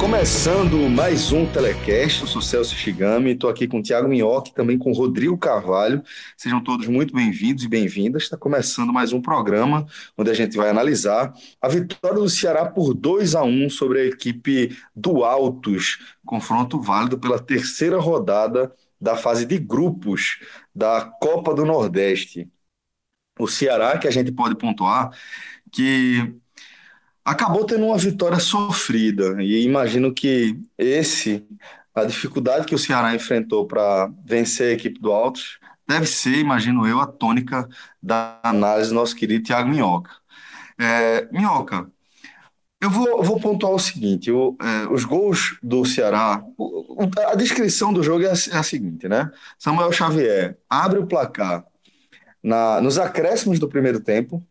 Começando mais um Telecast, eu sou Celso Shigami, estou aqui com o Thiago Minhoca e também com o Rodrigo Carvalho. Sejam todos muito bem-vindos e bem-vindas. Está começando mais um programa onde a gente vai analisar a vitória do Ceará por 2-1 sobre a equipe do Altos, confronto válido pela terceira rodada da fase de grupos da Copa do Nordeste. O Ceará, que a gente pode pontuar, que acabou tendo uma vitória sofrida, e imagino que a dificuldade que o Ceará enfrentou para vencer a equipe do Altos, deve ser, imagino eu, a tônica da análise do nosso querido Thiago Minhoca. Minhoca, eu vou pontuar o seguinte: os gols do Ceará, a descrição do jogo é a seguinte, né? Samuel Xavier abre o placar nos acréscimos do primeiro tempo.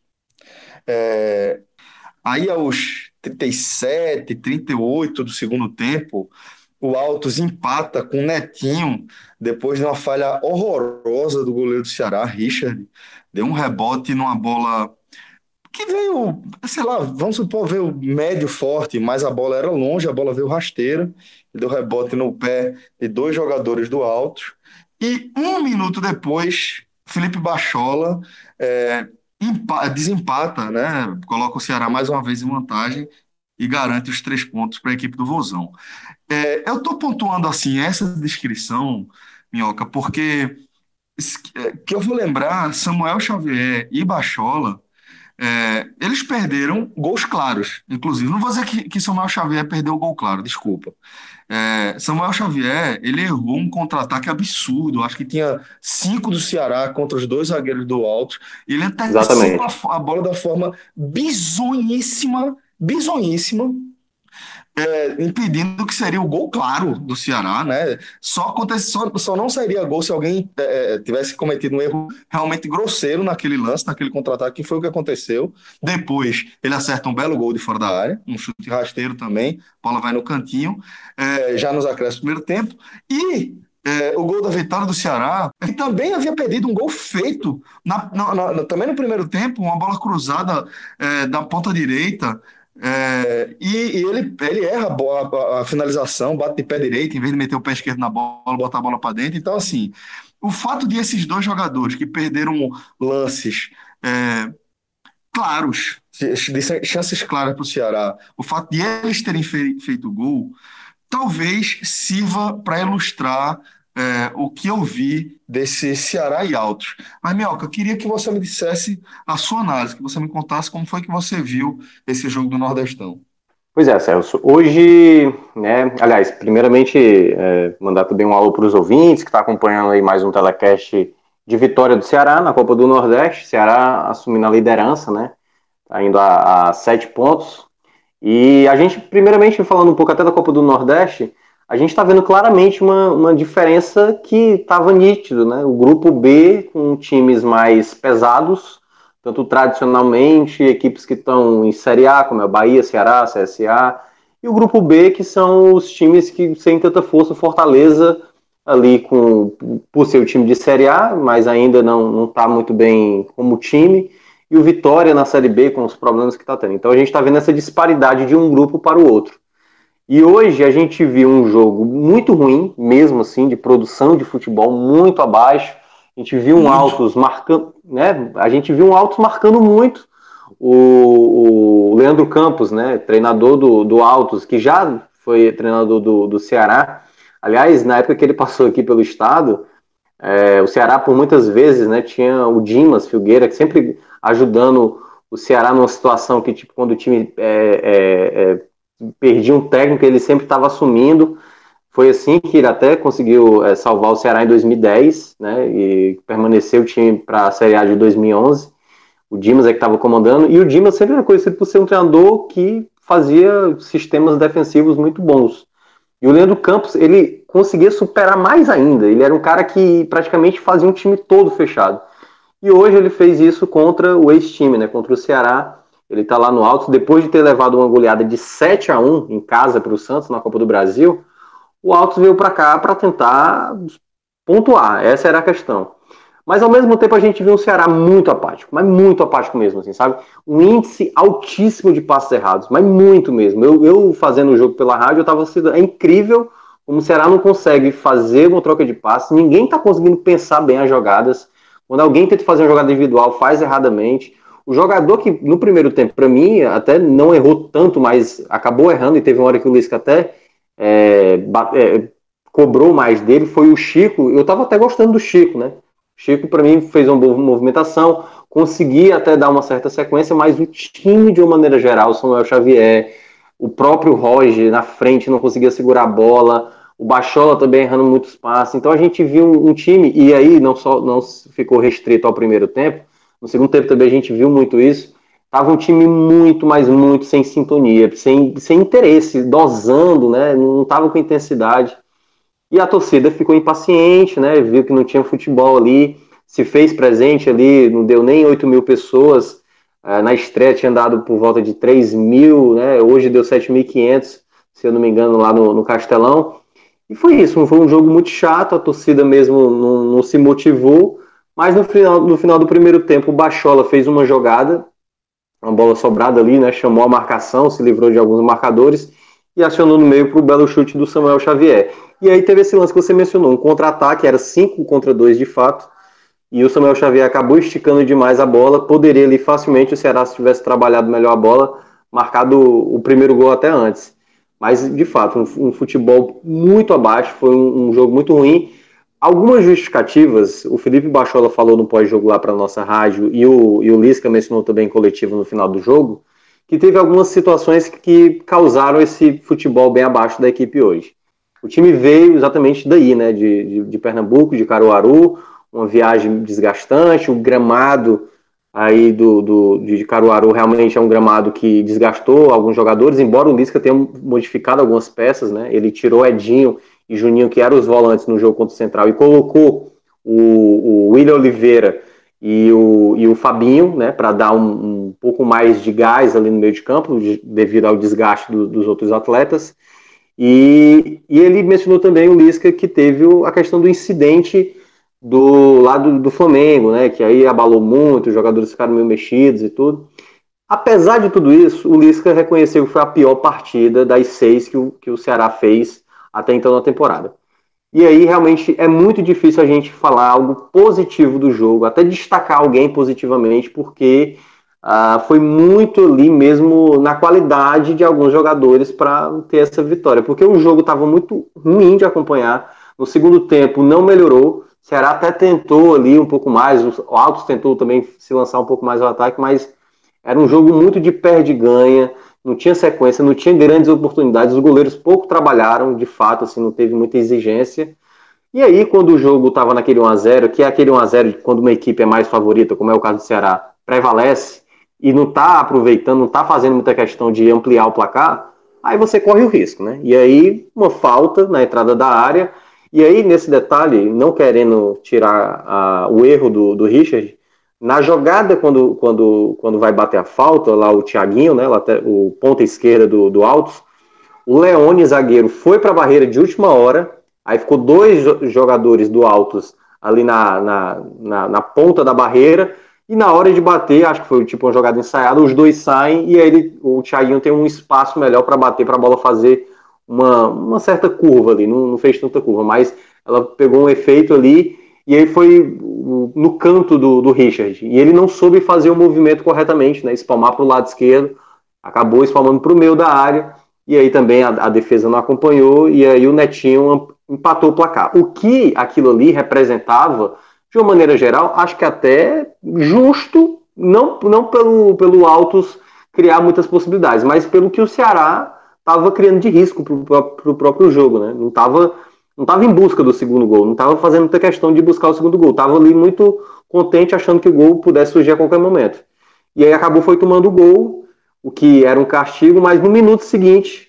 Aí, aos 37, 38 do segundo tempo, o Altos empata com o Netinho, depois de uma falha horrorosa do goleiro do Ceará, Richard. Deu um rebote numa bola que veio, sei lá, vamos supor, veio médio forte, mas a bola era longe, a bola veio rasteira, e deu rebote no pé de dois jogadores do Altos. E um minuto depois, Felipe Bachola desempata, né? Coloca o Ceará mais uma vez em vantagem e garante os 3 pontos para a equipe do Vozão. Eu estou pontuando assim essa descrição, Minhoca, porque que eu vou lembrar, Samuel Xavier e Bachola, eles perderam gols claros. Inclusive, não vou dizer que Samuel Xavier perdeu o gol claro, desculpa. Samuel Xavier, ele errou um contra-ataque absurdo. Acho que tinha 5 do Ceará contra os dois zagueiros do Alto. E ele antecipou a bola da forma bizonhíssima, bizonhíssima, impedindo que seria o gol claro do Ceará, né? Só não seria gol se alguém tivesse cometido um erro realmente grosseiro naquele lance, naquele contra-ataque, que foi o que aconteceu. Depois, ele acerta um belo gol de fora da área, um chute rasteiro também, a bola vai no cantinho, já nos acréscimos do primeiro tempo. E o gol da vitória do Ceará, ele também havia perdido um gol feito, também no primeiro tempo, uma bola cruzada da ponta direita. E ele erra a finalização, bate de pé direito, em vez de meter o pé esquerdo na bola, botar a bola para dentro. Então, assim, o fato de esses dois jogadores que perderam lances claros, de chances claras para o Ceará, o fato de eles terem feito gol, talvez sirva para ilustrar o que eu vi desse Ceará e Altos. Mas, Mioca, eu queria que você me dissesse a sua análise, que você me contasse como foi que você viu esse jogo do Nordestão. Pois é, Celso. Hoje, né, aliás, primeiramente, mandar também um alô para os ouvintes que estão acompanhando aí mais um telecast de vitória do Ceará na Copa do Nordeste. Ceará assumindo a liderança, né? Tá indo a 7 pontos. E a gente, primeiramente, falando um pouco até da Copa do Nordeste, a gente está vendo claramente uma diferença que estava nítido, né? O grupo B com times mais pesados, tanto tradicionalmente, equipes que estão em Série A, como é o Bahia, Ceará, CSA, e o grupo B, que são os times que sem tanta força, Fortaleza, ali por ser o time de Série A, mas ainda não está muito bem como time, e o Vitória na Série B, com os problemas que está tendo. Então a gente está vendo essa disparidade de um grupo para o outro. E hoje a gente viu um jogo muito ruim, mesmo assim, de produção de futebol muito abaixo. A gente viu um Altos marcando, né? A gente viu um Altos marcando muito. O Leandro Campos, né? Treinador do Altos, que já foi treinador do Ceará. Aliás, na época que ele passou aqui pelo estado, o Ceará por muitas vezes, né? Tinha o Dimas Filgueira, que sempre ajudando o Ceará numa situação que, tipo, quando o time perdia um técnico, ele sempre estava assumindo. Foi assim que ele até conseguiu salvar o Ceará em 2010, né, e permaneceu o time para a Série A de 2011. O Dimas é que estava comandando, e o Dimas sempre era conhecido por ser um treinador que fazia sistemas defensivos muito bons. E o Leandro Campos, ele conseguia superar mais ainda. Ele era um cara que praticamente fazia um time todo fechado. E hoje ele fez isso contra o ex-time, né, contra o Ceará. Ele está lá no Altos, depois de ter levado uma goleada de 7-1 em casa para o Santos na Copa do Brasil. O Altos veio para cá para tentar pontuar, essa era a questão. Mas ao mesmo tempo a gente viu um Ceará muito apático, mas muito apático mesmo, assim, sabe? Um índice altíssimo de passes errados, mas muito mesmo. Eu fazendo o jogo pela rádio, eu tava sendo. É incrível como o Ceará não consegue fazer uma troca de passes, ninguém tá conseguindo pensar bem as jogadas. Quando alguém tenta fazer uma jogada individual, faz erradamente. O jogador que no primeiro tempo, para mim, até não errou tanto, mas acabou errando, e teve uma hora que o Lisca até cobrou mais dele, foi o Chico. Eu tava até gostando do Chico, né? Chico, para mim, fez uma boa movimentação, conseguia até dar uma certa sequência, mas o time, de uma maneira geral, o Samuel Xavier, o próprio Roger na frente não conseguia segurar a bola, o Bachola também errando muitos passes. Então a gente viu um time, e aí não ficou restrito ao primeiro tempo, no segundo tempo também a gente viu muito isso. Tava um time muito, mas muito sem sintonia, sem interesse, dosando, né? Não tava com intensidade. E a torcida ficou impaciente, né? Viu que não tinha futebol ali, se fez presente ali, não deu nem 8 mil pessoas. Na estreia tinha dado por volta de 3 mil, né? Hoje deu 7.500, se eu não me engano, lá no Castelão. E foi isso, foi um jogo muito chato, a torcida mesmo não se motivou, mas no final do primeiro tempo o Bachola fez uma jogada, uma bola sobrada ali, né? Chamou a marcação, se livrou de alguns marcadores e acionou no meio para o belo chute do Samuel Xavier. E aí teve esse lance que você mencionou, um contra-ataque, era 5 contra 2 de fato, e o Samuel Xavier acabou esticando demais a bola, poderia ali facilmente, o Ceará, se tivesse trabalhado melhor a bola, marcado o primeiro gol até antes. Mas, de fato, um futebol muito abaixo, foi um jogo muito ruim. Algumas justificativas, o Felipe Bachola falou no pós-jogo lá para a nossa rádio, e o Lisca mencionou também em coletivo no final do jogo, que teve algumas situações que causaram esse futebol bem abaixo da equipe hoje. O time veio exatamente daí, né, de Pernambuco, de Caruaru, uma viagem desgastante, o gramado aí de Caruaru realmente é um gramado que desgastou alguns jogadores, embora o Lisca tenha modificado algumas peças, né? Ele tirou Edinho e Juninho, que eram os volantes no jogo contra o Central, e colocou o William Oliveira e o Fabinho, né, para dar um pouco mais de gás ali no meio de campo, devido ao desgaste dos outros atletas. E ele mencionou também o Lisca, que teve a questão do incidente do lado do Flamengo, né? Que aí abalou muito, os jogadores ficaram meio mexidos e tudo. Apesar de tudo isso, o Lisca reconheceu que foi a pior partida das 6 que o Ceará fez até então na temporada. E aí realmente é muito difícil a gente falar algo positivo do jogo, até destacar alguém positivamente, porque foi muito ali mesmo na qualidade de alguns jogadores para ter essa vitória, porque o jogo estava muito ruim de acompanhar. No segundo tempo não melhorou, o Ceará até tentou ali um pouco mais, o Altos tentou também se lançar um pouco mais ao ataque, mas era um jogo muito de perde-ganha, não tinha sequência, não tinha grandes oportunidades, os goleiros pouco trabalharam, de fato, assim, não teve muita exigência. E aí, quando o jogo estava naquele 1-0, que é aquele 1-0 quando uma equipe é mais favorita, como é o caso do Ceará, prevalece e não está aproveitando, não está fazendo muita questão de ampliar o placar, aí você corre o risco, né? E aí, uma falta na entrada da área, e aí, nesse detalhe, não querendo tirar o erro do Richard, na jogada, quando vai bater a falta, lá o Thiaguinho, né, o ponta esquerda do Altos, o Leone, zagueiro, foi para a barreira de última hora, aí ficou 2 jogadores do Altos ali na ponta da barreira, e na hora de bater, acho que foi tipo uma jogada ensaiada, os 2 saem, e aí o Thiaguinho tem um espaço melhor para bater, para a bola fazer uma certa curva ali, não fez tanta curva, mas ela pegou um efeito ali, e aí foi no canto do Richard, e ele não soube fazer o movimento corretamente, né, espalmar para o lado esquerdo, acabou espalmando para o meio da área, e aí também a defesa não acompanhou, e aí o Netinho empatou o placar. O que aquilo ali representava, de uma maneira geral, acho que até justo, não pelo Altos criar muitas possibilidades, mas pelo que o Ceará estava criando de risco para o próprio jogo, né? Não estava em busca do segundo gol, não estava fazendo muita questão de buscar o segundo gol, estava ali muito contente achando que o gol pudesse surgir a qualquer momento. E aí acabou foi tomando o gol, o que era um castigo, mas no minuto seguinte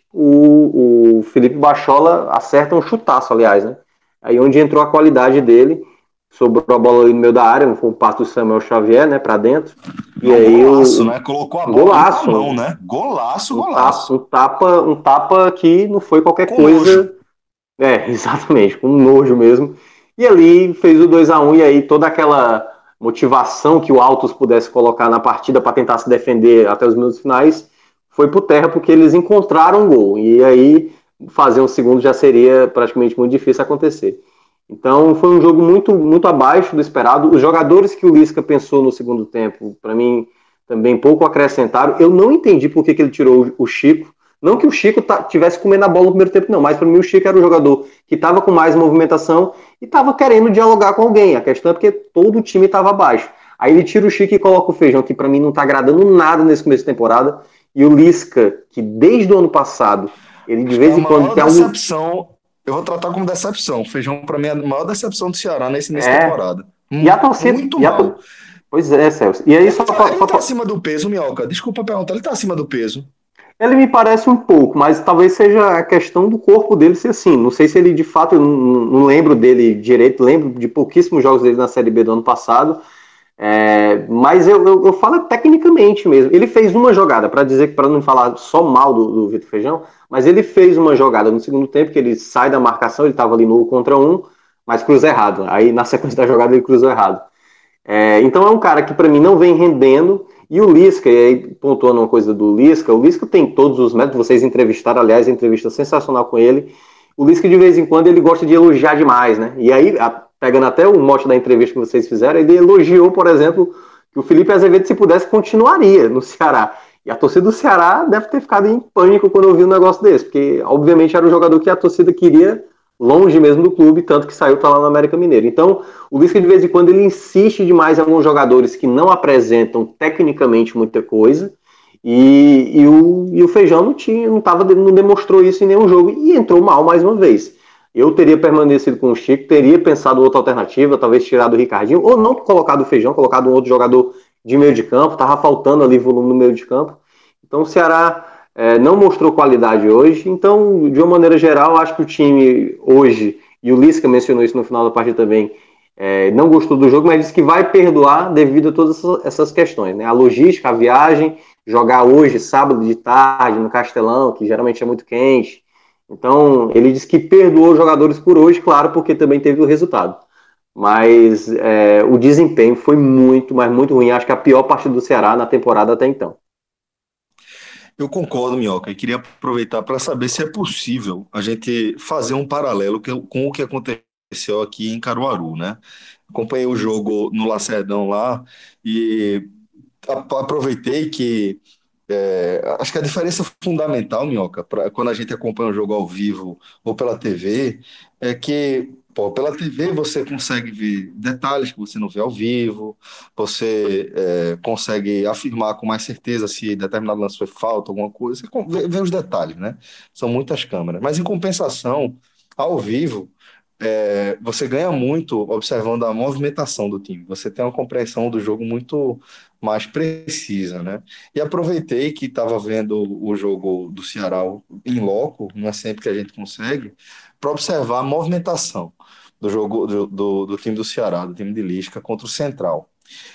o Felipe Bachola acerta um chutaço, aliás, né? Aí onde entrou a qualidade dele, sobrou a bola ali no meio da área, foi um passo do Samuel Xavier, né, para dentro. E aí golaço, né? Colocou a bola golaço, com a mão, né? Golaço, golaço. Um tapa que não foi qualquer Com coisa. nojo. Exatamente, com nojo mesmo. E ali fez o 2-1 e aí toda aquela motivação que o Altos pudesse colocar na partida para tentar se defender até os minutos finais foi por terra porque eles encontraram um gol. E aí fazer um segundo já seria praticamente muito difícil acontecer. Então foi um jogo muito abaixo do esperado. Os jogadores que o Lisca pensou no segundo tempo, para mim, também pouco acrescentaram. Eu não entendi por que ele tirou o Chico. Não que o Chico tivesse comendo a bola no primeiro tempo, não, mas para mim o Chico era o jogador que estava com mais movimentação e estava querendo dialogar com alguém. A questão é porque todo o time estava abaixo. Aí ele tira o Chico e coloca o Feijão, que para mim não está agradando nada nesse começo de temporada. E o Lisca, que desde o ano passado, ele de Acho que é vez a em quando maior tem algum. decepção. Eu vou tratar como decepção. O Feijão, para mim, é a maior decepção do Ceará nesse início de É. temporada. E a torcida. Muito mal. Pois é, Celso. E aí Ele tá acima do peso, Minhoca. Desculpa perguntar, ele tá acima do peso. Ele me parece um pouco, mas talvez seja a questão do corpo dele ser assim. Não sei se ele de fato, eu não lembro dele direito, lembro de pouquíssimos jogos dele na Série B do ano passado. Mas eu falo tecnicamente mesmo. Ele fez uma jogada, para dizer que para não falar só mal do Vitor Feijão, mas ele fez uma jogada no segundo tempo que ele sai da marcação, ele estava ali no 1 contra 1, mas cruza errado. Aí na sequência da jogada ele cruzou errado. Então é um cara que para mim não vem rendendo. E o Lisca, e aí pontuando uma coisa do Lisca, o Lisca tem todos os métodos, vocês entrevistaram, aliás, a entrevista sensacional com ele. O Lisca de vez em quando ele gosta de elogiar demais, né? E aí, pegando até o mote da entrevista que vocês fizeram, ele elogiou, por exemplo, que o Felipe Azevedo, se pudesse, continuaria no Ceará. E a torcida do Ceará deve ter ficado em pânico quando ouviu um negócio desse, porque obviamente era um jogador que a torcida queria longe mesmo do clube, tanto que saiu para lá no América Mineiro. Então, o Lisca de vez em quando ele insiste demais em alguns jogadores que não apresentam tecnicamente muita coisa, e o Feijão não demonstrou isso em nenhum jogo e entrou mal mais uma vez. Eu teria permanecido com o Chico, teria pensado outra alternativa, talvez tirado o Ricardinho, ou não colocado o Feijão, colocado um outro jogador de meio de campo, estava faltando ali volume no meio de campo. Então o Ceará não mostrou qualidade hoje. Então, de uma maneira geral, acho que o time hoje, e o Lisca mencionou isso no final da partida também, não gostou do jogo, mas disse que vai perdoar devido a todas essas questões, né? A logística, a viagem, jogar hoje, sábado de tarde, no Castelão, que geralmente é muito quente. Então, ele disse que perdoou os jogadores por hoje, claro, porque também teve o resultado. Mas o desempenho foi muito, mas muito ruim. Acho que a pior partida do Ceará na temporada até então. Eu concordo, Minhoca, e queria aproveitar para saber se é possível a gente fazer um paralelo com o que aconteceu aqui em Caruaru, né? Acompanhei o jogo no Lacerdão lá e aproveitei que acho que a diferença fundamental, Minhoca, quando a gente acompanha o jogo ao vivo ou pela TV, é que, pô, pela TV você consegue ver detalhes que você não vê ao vivo, você consegue afirmar com mais certeza se determinado lance foi falta, alguma coisa, você vê os detalhes, né? São muitas câmeras. Mas em compensação, ao vivo, você ganha muito observando a movimentação do time. Você tem uma compreensão do jogo muito mais precisa, né? E aproveitei que estava vendo o jogo do Ceará em loco, não é sempre que a gente consegue, para observar a movimentação do jogo do time do Ceará, do time de Lisca contra o Central.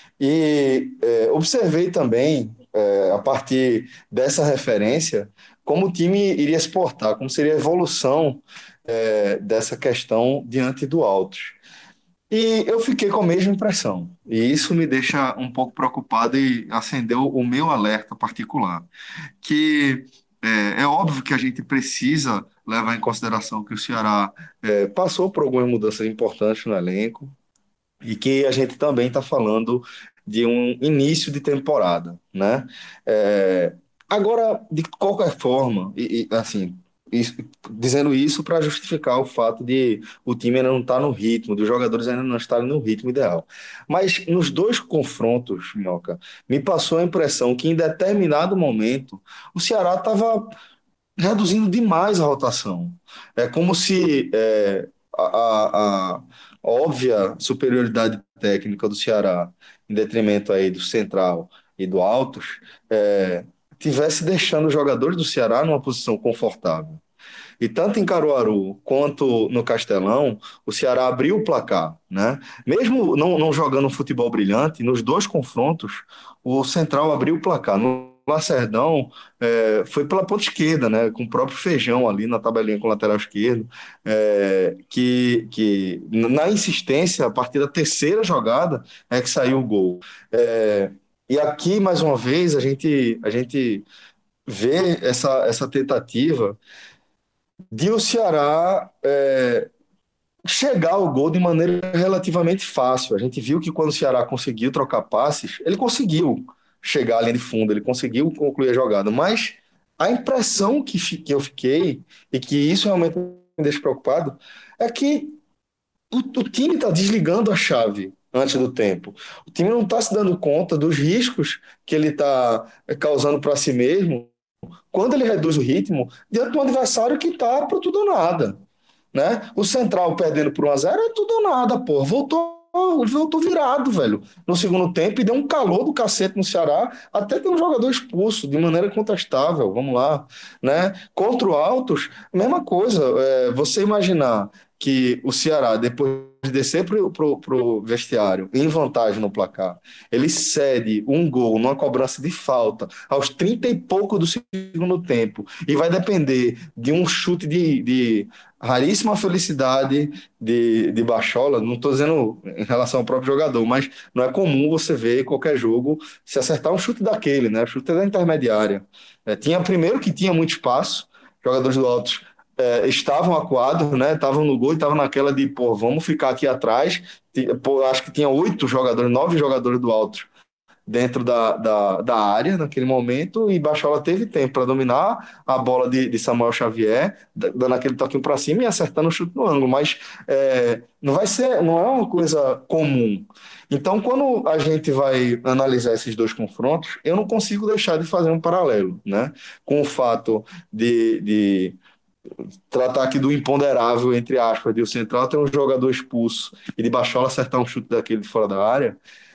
E observei também, a partir dessa referência, como o time iria se portar, como seria a evolução dessa questão diante do Altos. E eu fiquei com a mesma impressão. E isso me deixa um pouco preocupado e acendeu o meu alerta particular. Que é óbvio que a gente precisa levar em consideração que o Ceará passou por algumas mudanças importantes no elenco e que a gente também está falando de um início de temporada, né? É, agora, de qualquer forma, assim, dizendo isso para justificar o fato de o time ainda não estar no ritmo, dos jogadores ainda não estarem no ritmo ideal. Mas nos dois confrontos, Minhoca, me passou a impressão que em determinado momento o Ceará estava reduzindo demais a rotação. É como se a óbvia superioridade técnica do Ceará, em detrimento aí do Central e do Altos, tivesse deixando os jogadores do Ceará numa posição confortável. E tanto em Caruaru quanto no Castelão, o Ceará abriu o placar, né? Mesmo não jogando um futebol brilhante, nos dois confrontos, o Central abriu o placar. No Lacerdão foi pela ponta esquerda, né? Com o próprio Feijão ali na tabelinha com o lateral esquerdo, que na insistência, a partir da terceira jogada, é que saiu o gol. E aqui, mais uma vez, a gente vê essa tentativa de o Ceará chegar ao gol de maneira relativamente fácil. A gente viu que quando o Ceará conseguiu trocar passes, ele conseguiu chegar à linha de fundo, ele conseguiu concluir a jogada, mas a impressão que eu fiquei, e que isso realmente me deixa preocupado, é que o time está desligando a chave antes do tempo. O time não está se dando conta dos riscos que ele está causando para si mesmo quando ele reduz o ritmo diante de um adversário que está para tudo ou nada, né? O Central perdendo por 1-0 é tudo ou nada, pô. Voltou virado, velho, no segundo tempo e deu um calor do cacete no Ceará, até tem um jogador expulso de maneira contestável, vamos lá, né? Contra o Altos, mesma coisa. Você imaginar que o Ceará, depois de descer pro vestiário em vantagem no placar, ele cede um gol numa cobrança de falta aos 30 e pouco do segundo tempo e vai depender de um chute de raríssima felicidade de Bachola. Não estou dizendo em relação ao próprio jogador, mas não é comum você ver qualquer jogo se acertar um chute daquele, né? O chute da intermediária. Tinha primeiro que tinha muito espaço, jogadores do Altos estavam acuados, né? Estavam no gol e estavam naquela de, pô, vamos ficar aqui atrás. Pô, acho que tinha 8 jogadores, 9 jogadores do Altos dentro da área naquele momento, e Bachola teve tempo para dominar a bola de Samuel Xavier, dando aquele toquinho para cima e acertando o chute no ângulo, mas não é uma coisa comum. Então, quando a gente vai analisar esses dois confrontos, eu não consigo deixar de fazer um paralelo, né, com o fato de tratar aqui do imponderável, entre aspas, de o Central ter um jogador expulso e de Bachola acertar um chute daquele de fora da área.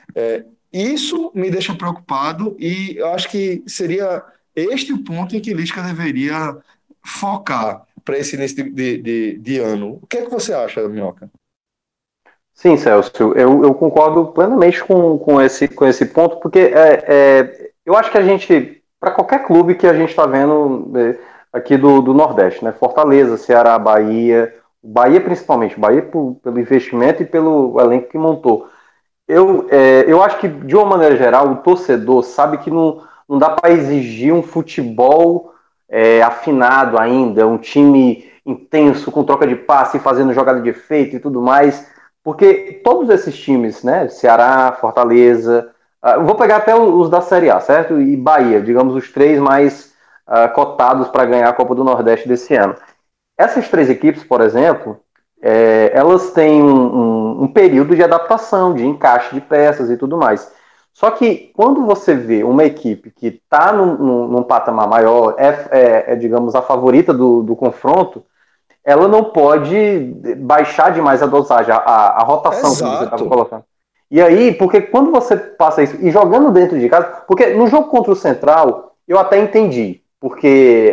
Isso me deixa preocupado e eu acho que seria este o ponto em que Lisca deveria focar para esse início de ano. O que é que você acha, Minhoca? Sim, Celso, eu concordo plenamente com esse ponto, porque eu acho que a gente, para qualquer clube que a gente está vendo aqui do Nordeste, né? Fortaleza, Ceará, Bahia principalmente, Bahia pelo investimento e pelo elenco que montou. Eu acho que, de uma maneira geral, o torcedor sabe que não dá para exigir um futebol afinado ainda, um time intenso, com troca de passe, fazendo jogada de efeito e tudo mais, porque todos esses times, né, Ceará, Fortaleza, vou pegar até os da Série A, certo? E Bahia, digamos, os três mais cotados para ganhar a Copa do Nordeste desse ano. Essas três equipes, por exemplo, elas têm um período de adaptação, de encaixe de peças e tudo mais. Só que quando você vê uma equipe que está num patamar maior, digamos, a favorita do confronto, ela não pode baixar demais a dosagem, a rotação que você estava Exato. colocando. E aí, porque quando você passa isso, e jogando dentro de casa, porque no jogo contra o Central, eu até entendi, porque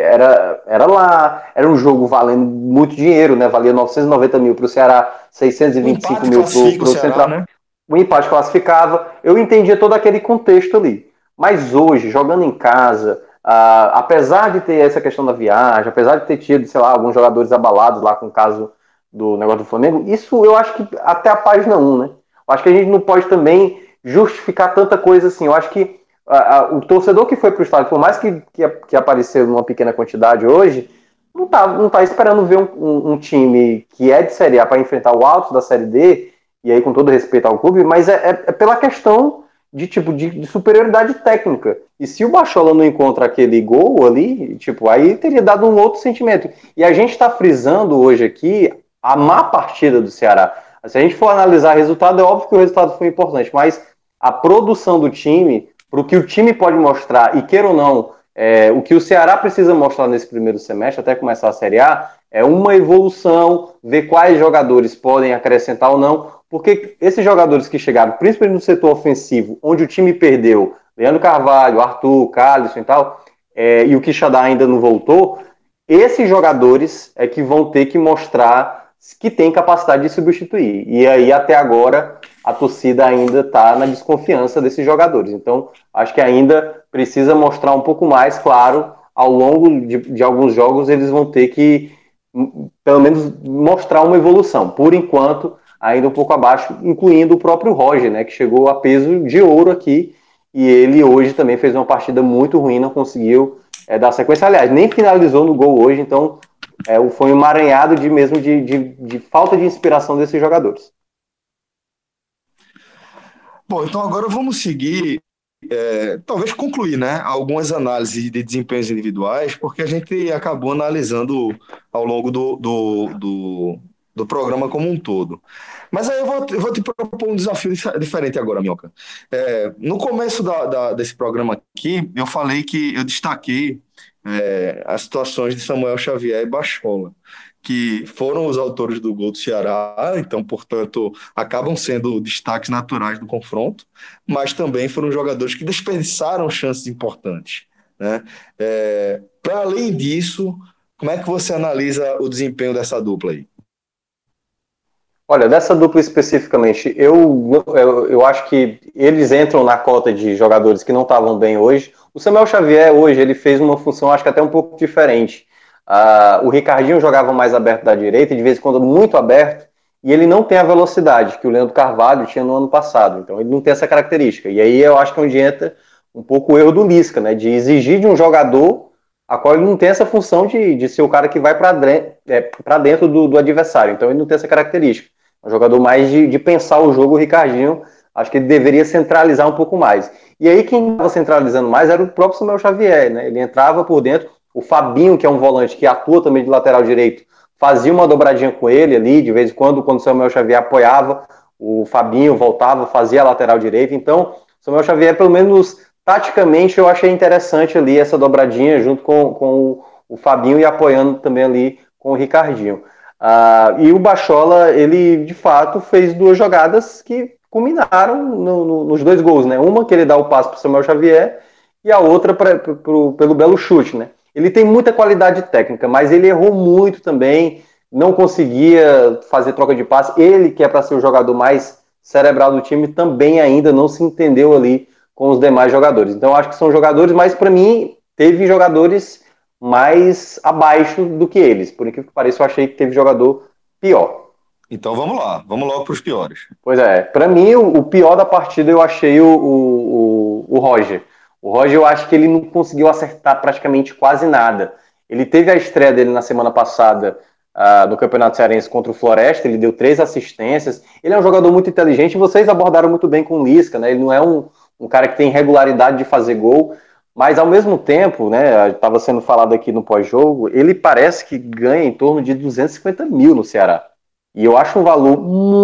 era um jogo valendo muito dinheiro, né? Valia 990 mil para o Ceará, O 625 empate mil classifica o para o Ceará, Central. né? O empate classificava, eu entendia todo aquele contexto ali. Mas hoje, jogando em casa, apesar de ter essa questão da viagem, apesar de ter tido, sei lá, alguns jogadores abalados lá com o caso do negócio do Flamengo, isso eu acho que até a página 1, né? Eu acho que a gente não pode também justificar tanta coisa assim. Eu acho que o torcedor que foi para o estádio, por mais que apareceu numa pequena quantidade hoje, não tá esperando ver um time que é de Série A para enfrentar o Altos da Série D, e aí com todo respeito ao clube, mas é pela questão de tipo de superioridade técnica. E se o Bachola não encontra aquele gol ali, tipo, aí teria dado um outro sentimento. E a gente está frisando hoje aqui a má partida do Ceará. Se a gente for analisar o resultado, é óbvio que o resultado foi importante, mas a produção do time, para o que o time pode mostrar, e queira ou não, o que o Ceará precisa mostrar nesse primeiro semestre, até começar a Série A, é uma evolução, ver quais jogadores podem acrescentar ou não, porque esses jogadores que chegaram, principalmente no setor ofensivo, onde o time perdeu, Leandro Carvalho, Arthur, Calisson e tal, e o Quixadá ainda não voltou, esses jogadores é que vão ter que mostrar que tem capacidade de substituir. E aí, até agora, a torcida ainda está na desconfiança desses jogadores. Então, acho que ainda precisa mostrar um pouco mais, claro, ao longo de alguns jogos eles vão ter que, pelo menos, mostrar uma evolução. Por enquanto, ainda um pouco abaixo, incluindo o próprio Roger, né, que chegou a peso de ouro aqui, e ele hoje também fez uma partida muito ruim, não conseguiu dar sequência. Aliás, nem finalizou no gol hoje, então foi um emaranhado de falta de inspiração desses jogadores. Bom, então agora vamos seguir, talvez concluir, né, algumas análises de desempenhos individuais, porque a gente acabou analisando ao longo do programa como um todo. Mas aí eu vou te propor um desafio diferente agora, Minhoca. No começo desse programa aqui, eu falei que eu destaquei as situações de Samuel Xavier e Bachola, que foram os autores do gol do Ceará, então, portanto, acabam sendo destaques naturais do confronto, mas também foram jogadores que desperdiçaram chances importantes, né? Para além disso, como é que você analisa o desempenho dessa dupla aí? Olha, dessa dupla especificamente, eu acho que eles entram na cota de jogadores que não estavam bem hoje. O Samuel Xavier, hoje, ele fez uma função, acho que até um pouco diferente. O Ricardinho jogava mais aberto da direita, de vez em quando muito aberto, e ele não tem a velocidade que o Leandro Carvalho tinha no ano passado. Então, ele não tem essa característica. E aí eu acho que é onde entra um pouco o erro do Lisca, né? De exigir de um jogador a qual ele não tem essa função de ser o cara que vai para dentro do adversário. Então, ele não tem essa característica. Um jogador mais de pensar o jogo, o Ricardinho, acho que ele deveria centralizar um pouco mais. E aí quem estava centralizando mais era o próprio Samuel Xavier, né? Ele entrava por dentro, o Fabinho, que é um volante que atua também de lateral direito, fazia uma dobradinha com ele ali, de vez em quando o Samuel Xavier apoiava, o Fabinho voltava, fazia a lateral direita. Então, o Samuel Xavier, pelo menos taticamente, eu achei interessante ali essa dobradinha junto com o Fabinho e apoiando também ali com o Ricardinho. E o Bachola, ele de fato fez duas jogadas que culminaram nos dois gols, né? Uma que ele dá o passe para o Samuel Xavier e a outra pelo belo chute, né? Ele tem muita qualidade técnica, mas ele errou muito também, não conseguia fazer troca de passe. Ele, que é para ser o jogador mais cerebral do time, também ainda não se entendeu ali com os demais jogadores. Então, acho que são jogadores, mas para mim, teve jogadores mais abaixo do que eles. Por incrível que pareça, eu achei que teve jogador pior. Então vamos lá, vamos logo para os piores. Pois é, para mim o pior da partida eu achei o Roger. O Roger eu acho que ele não conseguiu acertar praticamente quase nada. Ele teve a estreia dele na semana passada no Campeonato Cearense contra o Floresta, ele deu 3 assistências. Ele é um jogador muito inteligente e vocês abordaram muito bem com o Lisca, né? Ele não é um cara que tem regularidade de fazer gol, mas ao mesmo tempo, né, estava sendo falado aqui no pós-jogo, ele parece que ganha em torno de 250 mil no Ceará. E eu acho um valor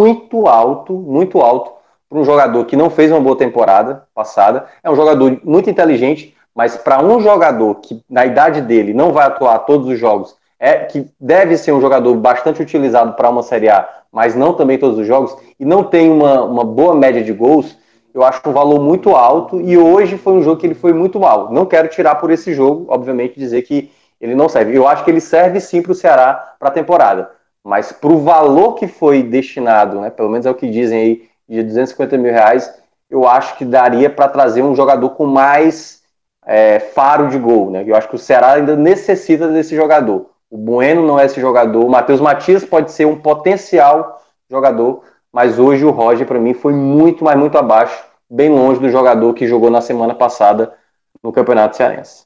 muito alto para um jogador que não fez uma boa temporada passada. É um jogador muito inteligente, mas para um jogador que na idade dele não vai atuar todos os jogos, que deve ser um jogador bastante utilizado para uma Série A, mas não também todos os jogos, e não tem uma boa média de gols, eu acho um valor muito alto, e hoje foi um jogo que ele foi muito mal. Não quero tirar por esse jogo, obviamente, dizer que ele não serve. Eu acho que ele serve sim para o Ceará para a temporada, mas para o valor que foi destinado, né, pelo menos é o que dizem aí, de 250 mil reais, eu acho que daria para trazer um jogador com mais faro de gol. Né? Eu acho que o Ceará ainda necessita desse jogador. O Bueno não é esse jogador, o Matheus Matias pode ser um potencial jogador, mas hoje o Roger, para mim, foi muito, mas muito abaixo, bem longe do jogador que jogou na semana passada no Campeonato Cearense.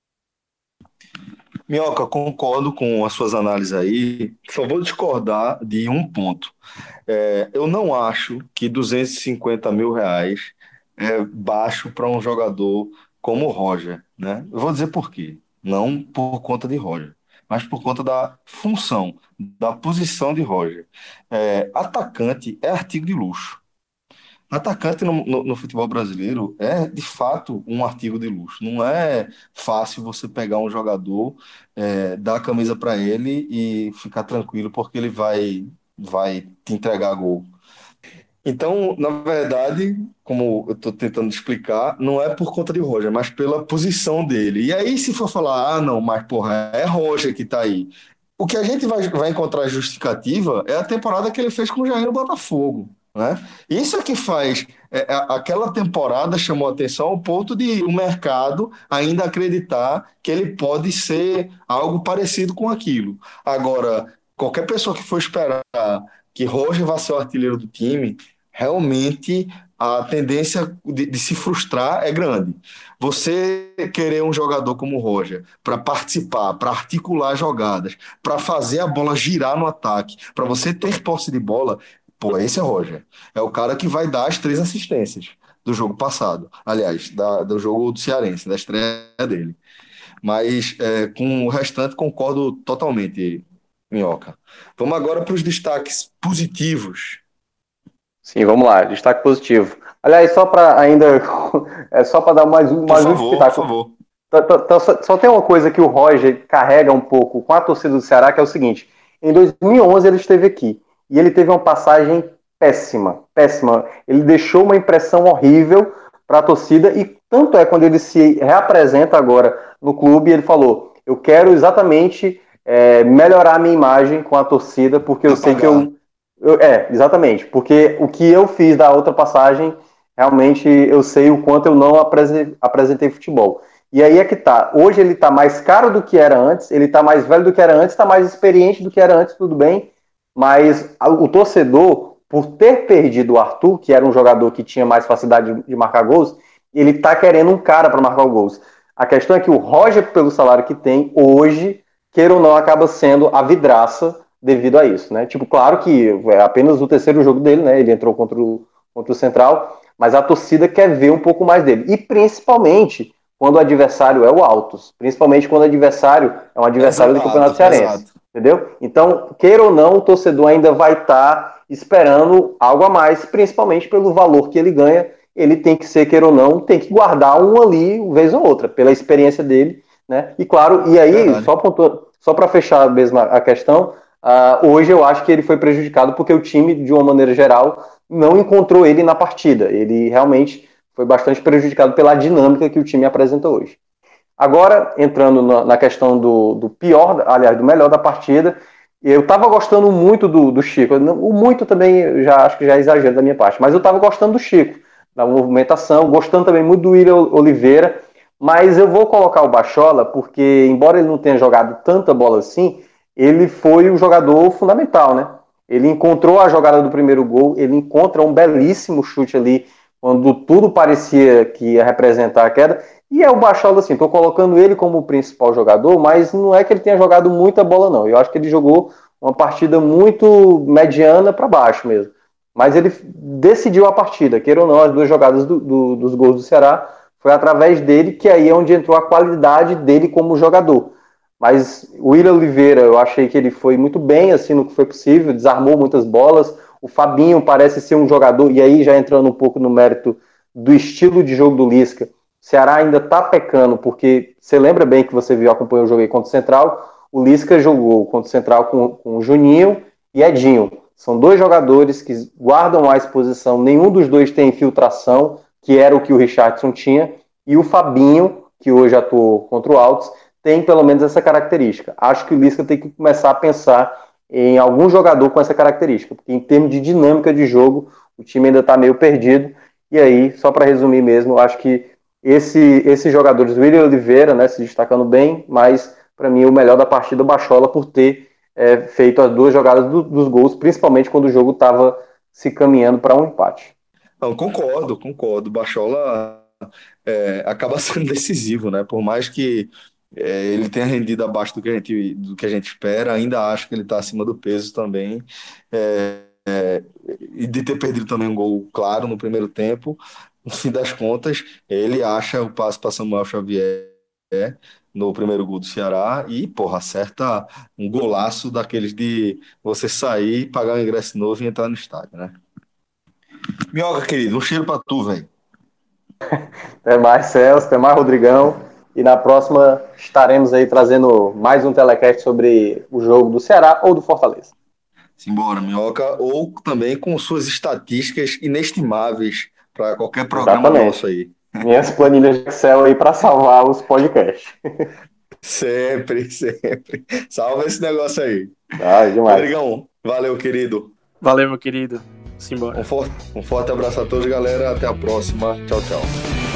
Minhoca, concordo com as suas análises aí, só vou discordar de um ponto. Eu não acho que 250 mil reais é baixo para um jogador como o Roger, né? Eu vou dizer por quê. Não por conta de Roger, mas por conta da função, da posição de Roger. Atacante é artigo de luxo. Atacante no futebol brasileiro é, de fato, um artigo de luxo. Não é fácil você pegar um jogador, dar a camisa para ele e ficar tranquilo porque ele vai te entregar gol. Então, na verdade, como eu estou tentando explicar, não é por conta de Roger, mas pela posição dele. E aí, se for falar, ah, não, mas porra, é Roger que está aí. O que a gente vai encontrar justificativa é a temporada que ele fez com o Jair no Botafogo. né? Isso é que faz. Aquela temporada chamou atenção ao ponto de o mercado ainda acreditar que ele pode ser algo parecido com aquilo. Agora, qualquer pessoa que for esperar que Roger vá ser o artilheiro do time, realmente a tendência de se frustrar é grande. Você querer um jogador como o Roger para participar, para articular jogadas, para fazer a bola girar no ataque, para você ter posse de bola, pô, esse é o Roger. É o cara que vai dar as 3 assistências do jogo passado. Aliás, do jogo do Cearense, da estreia dele. Mas com o restante concordo totalmente, Minhoca. Vamos agora para os destaques positivos. Sim, vamos lá, destaque positivo. Aliás, só para ainda, só para dar Por mais um favor, por destaque. favor. Só tem uma coisa que o Roger carrega um pouco com a torcida do Ceará, que é o seguinte: em 2011 ele esteve aqui e ele teve uma passagem péssima, péssima. Ele deixou uma impressão horrível para a torcida e tanto é quando ele se reapresenta agora no clube, ele falou: eu quero exatamente melhorar a minha imagem com a torcida, porque eu sei que Apagar. exatamente, porque o que eu fiz da outra passagem, realmente eu sei o quanto eu não apresentei futebol. E aí é que tá. Hoje ele tá mais caro do que era antes, ele tá mais velho do que era antes, tá mais experiente do que era antes, tudo bem. Mas o torcedor, por ter perdido o Arthur, que era um jogador que tinha mais facilidade de marcar gols, ele tá querendo um cara para marcar gols. A questão é que o Roger, pelo salário que tem, hoje, queira ou não, acaba sendo a vidraça devido a isso, né? Tipo, claro que é apenas o terceiro jogo dele, né? Ele entrou contra o Central, mas a torcida quer ver um pouco mais dele. E principalmente quando o adversário é o Altos, principalmente quando o adversário é um adversário do Campeonato Exato, Cearense, exato. entendeu? Então, queira ou não, o torcedor ainda vai estar esperando algo a mais, principalmente pelo valor que ele ganha. Ele tem que ser, queira ou não, tem que guardar um ali, vez ou outra, pela experiência dele, né? E claro, e aí, Verdade. só para fechar mesmo a questão, hoje eu acho que ele foi prejudicado porque o time, de uma maneira geral, não encontrou ele na partida. Ele realmente foi bastante prejudicado pela dinâmica que o time apresenta hoje. Agora, entrando na questão do pior, aliás, do melhor da partida, eu estava gostando muito do Chico. O muito também, já acho que já é exagero da minha parte, mas eu estava gostando do Chico, da movimentação, gostando também muito do William Oliveira, mas eu vou colocar o Bachola, porque, embora ele não tenha jogado tanta bola assim, ele foi o jogador fundamental, né? Ele encontrou a jogada do primeiro gol, ele encontra um belíssimo chute ali, quando tudo parecia que ia representar a queda, e é o Bachola, assim, tô colocando ele como o principal jogador, mas não é que ele tenha jogado muita bola, não. Eu acho que ele jogou uma partida muito mediana para baixo mesmo. Mas ele decidiu a partida, queira ou não, as duas jogadas dos gols do Ceará foi através dele, que aí é onde entrou a qualidade dele como jogador. Mas o William Oliveira, eu achei que ele foi muito bem, assim, no que foi possível, desarmou muitas bolas. O Fabinho parece ser um jogador, e aí já entrando um pouco no mérito do estilo de jogo do Lisca, o Ceará ainda está pecando, porque você lembra bem que você viu, acompanhou o jogo aí contra o Central, o Lisca jogou contra o Central com o Juninho e Edinho. São dois jogadores que guardam mais posição, nenhum dos dois tem infiltração, que era o que o Richardson tinha, e o Fabinho, que hoje atuou contra o Altos, tem pelo menos essa característica. Acho que o Lisca tem que começar a pensar em algum jogador com essa característica, porque em termos de dinâmica de jogo, o time ainda está meio perdido. E aí, só para resumir mesmo, acho que esses jogadores, o William Oliveira, né, se destacando bem, mas para mim o melhor da partida, o Bachola, por ter feito as duas jogadas dos gols, principalmente quando o jogo estava se caminhando para um empate. Não, concordo, concordo. Bachola acaba sendo decisivo, né? Por mais que ele tenha rendido abaixo do que a gente espera, ainda acho que ele está acima do peso também. E de ter perdido também um gol claro no primeiro tempo, no fim das contas, ele acha o passe para Samuel Xavier no primeiro gol do Ceará e, porra, acerta um golaço daqueles de você sair, pagar o ingresso novo e entrar no estádio, né? Minhoca, querido, um cheiro pra tu, velho. Até mais, Celso, até mais, Rodrigão. E na próxima estaremos aí trazendo mais um telecast sobre o jogo do Ceará ou do Fortaleza. Simbora, Minhoca, ou também com suas estatísticas inestimáveis para qualquer programa nosso Exatamente. aí. Minhas planilhas de Excel aí para salvar os podcasts. Sempre, sempre. Salva esse negócio aí. Ah, demais. Rodrigão, valeu, querido. Valeu, meu querido. Simbora. Um forte abraço a todos, galera. Até a próxima. Tchau, tchau.